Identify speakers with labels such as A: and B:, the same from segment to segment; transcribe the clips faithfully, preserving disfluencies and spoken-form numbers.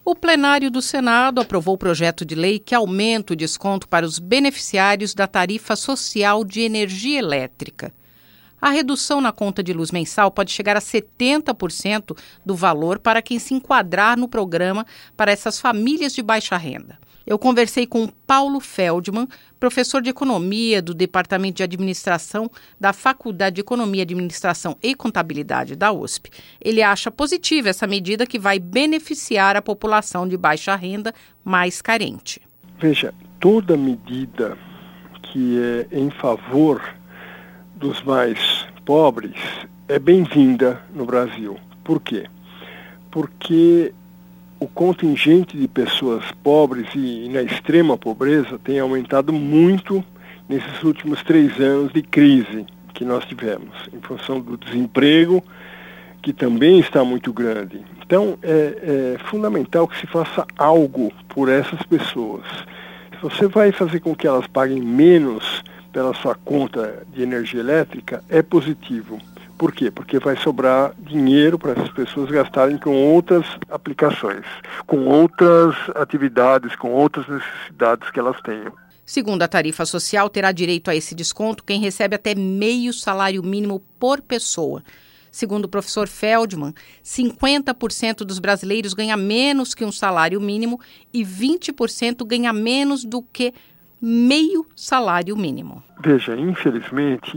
A: O plenário do Senado aprovou o projeto de lei que aumenta o desconto para os beneficiários da tarifa social de energia elétrica. A redução na conta de luz mensal pode chegar a setenta por cento do valor para quem se enquadrar no programa para essas famílias de baixa renda. Eu conversei com Paulo Feldman, professor de Economia do Departamento de Administração da Faculdade de Economia, Administração e Contabilidade da U S P. Ele acha positiva essa medida que vai beneficiar a população de baixa renda mais carente.
B: Veja, toda medida que é em favor dos mais pobres é bem-vinda no Brasil. Por quê? Porque o contingente de pessoas pobres e, e na extrema pobreza tem aumentado muito nesses últimos três anos de crise que nós tivemos, em função do desemprego, que também está muito grande. Então, é, é fundamental que se faça algo por essas pessoas. Se você vai fazer com que elas paguem menos pela sua conta de energia elétrica, é positivo. Por quê? Porque vai sobrar dinheiro para essas pessoas gastarem com outras aplicações, com outras atividades, com outras necessidades que elas tenham.
A: Segundo a tarifa social, terá direito a esse desconto quem recebe até meio salário mínimo por pessoa. Segundo o professor Feldman, cinquenta por cento dos brasileiros ganha menos que um salário mínimo e vinte por cento ganha menos do que meio salário mínimo.
B: Veja, infelizmente,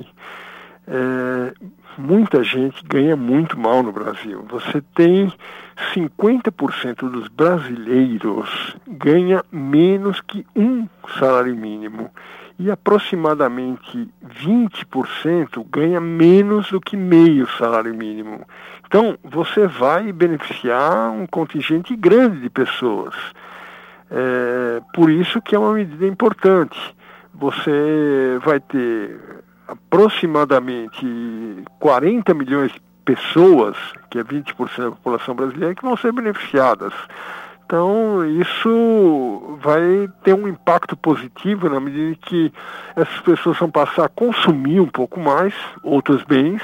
B: é, muita gente ganha muito mal no Brasil. Você tem cinquenta por cento dos brasileiros ganha menos que um salário mínimo e aproximadamente vinte por cento ganha menos do que meio salário mínimo. Então, você vai beneficiar um contingente grande de pessoas. É, por isso que é uma medida importante. Você vai ter aproximadamente quarenta milhões de pessoas, que é vinte por cento da população brasileira, que vão ser beneficiadas. Então, isso vai ter um impacto positivo na medida que essas pessoas vão passar a consumir um pouco mais outros bens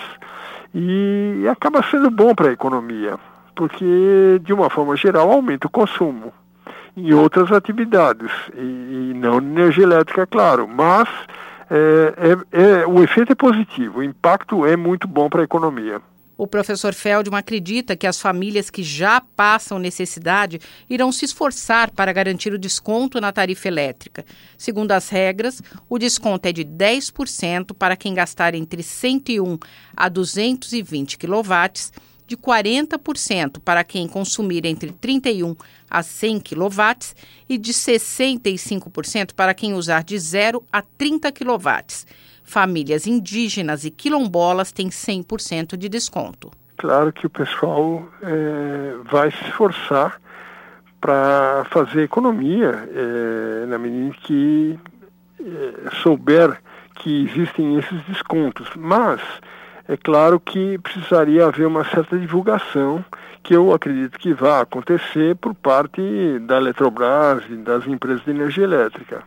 B: e acaba sendo bom para a economia, porque, de uma forma geral, aumenta o consumo em outras atividades, e, e não energia elétrica, claro, mas é, é, é, o efeito é positivo, o impacto é muito bom para a economia.
A: O professor Feldman acredita que as famílias que já passam necessidade irão se esforçar para garantir o desconto na tarifa elétrica. Segundo as regras, o desconto é de dez por cento para quem gastar entre cento e um a duzentos e vinte quilowatts, de quarenta por cento para quem consumir entre trinta e um a cem quilowatts e de sessenta e cinco por cento para quem usar de zero a trinta quilowatts. Famílias indígenas e quilombolas têm cem por cento de desconto.
B: Claro que o pessoal é, vai se esforçar para fazer economia é, na medida que é, souber que existem esses descontos, mas é claro que precisaria haver uma certa divulgação, que eu acredito que vai acontecer por parte da Eletrobras e das empresas de energia elétrica.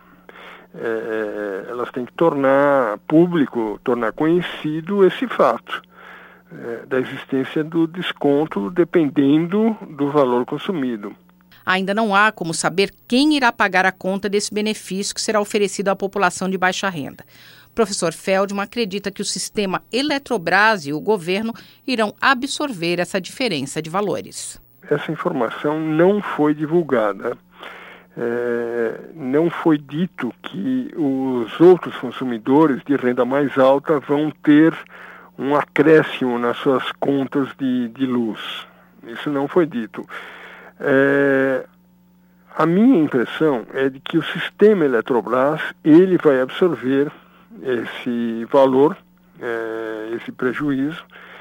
B: É, elas têm que tornar público, tornar conhecido esse fato, é, da existência do desconto dependendo do valor consumido.
A: Ainda não há como saber quem irá pagar a conta desse benefício que será oferecido à população de baixa renda. O professor Feldman acredita que o sistema Eletrobras e o governo irão absorver essa diferença de valores.
B: Essa informação não foi divulgada. É, não foi dito que os outros consumidores de renda mais alta vão ter um acréscimo nas suas contas de, de luz. Isso não foi dito. É, a minha impressão é de que o sistema Eletrobras ele vai absorver esse valor, é, esse prejuízo,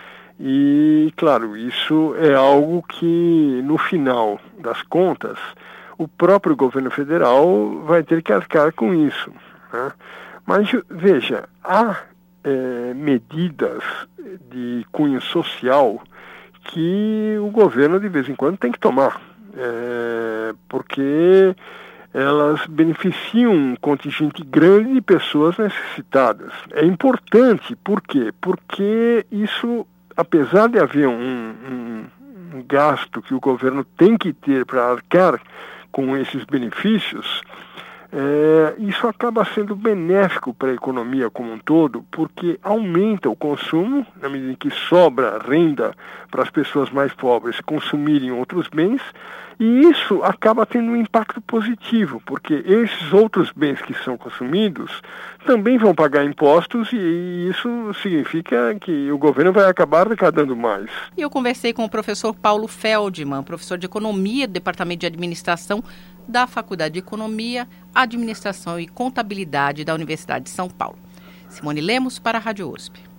B: e, claro, isso é algo que, no final das contas, o próprio governo federal vai ter que arcar com isso, né? Mas, veja, há é, medidas de cunho social que o governo, de vez em quando, tem que tomar, é, porque elas beneficiam um contingente grande de pessoas necessitadas. É importante, por quê? Porque isso, apesar de haver um, um, gasto que o governo tem que ter para arcar com esses benefícios, é, isso acaba sendo benéfico para a economia como um todo, porque aumenta o consumo, na medida em que sobra renda para as pessoas mais pobres consumirem outros bens, e isso acaba tendo um impacto positivo, porque esses outros bens que são consumidos também vão pagar impostos e isso significa que o governo vai acabar arrecadando mais.
A: E eu conversei com o professor Paulo Feldman, professor de Economia do Departamento de Administração da Faculdade de Economia, Administração e Contabilidade da Universidade de São Paulo. Simone Lemos para a Rádio U S P.